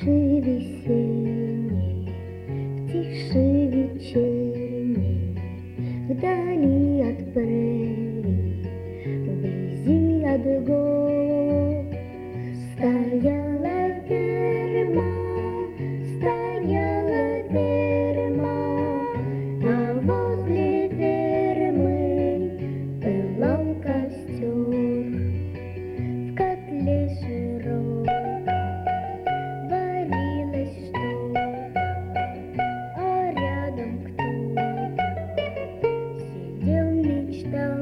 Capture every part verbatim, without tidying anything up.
тиши весенней, в тиши вечерней, вдали от прерий, вблизи от гор стояла ферма, стояла ферма, а возле фермы пылал костер. В котле широком варилось что-то, а рядом кто-то сидел, мечтал.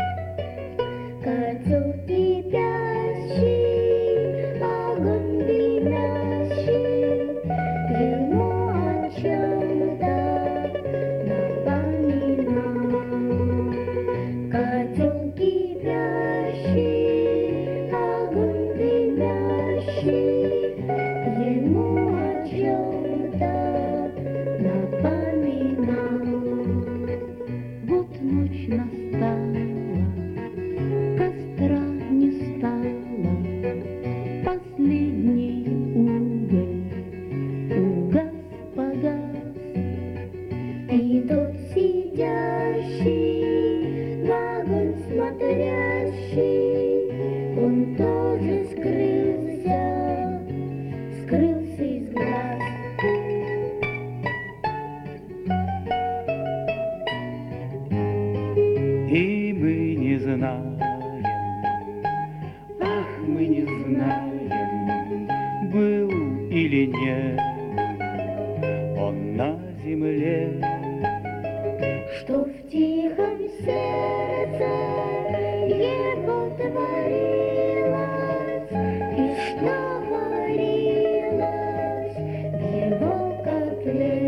Котел кипящий, огонь дымящий, ему о чем-то напоминал. Котел кипящий, огонь дымящий, ему о чем-то напоминал. Вот ночь настала, костра не стало, последний уголь угас, погас, и тот сидящий, в огонь смотрящий, он тоже скрылся, скрылся из глаз. И мы не знаем, ах, мы не знаем, был или нет он на земле. Что в тихом сердце его творилось, и что варилось в его котле.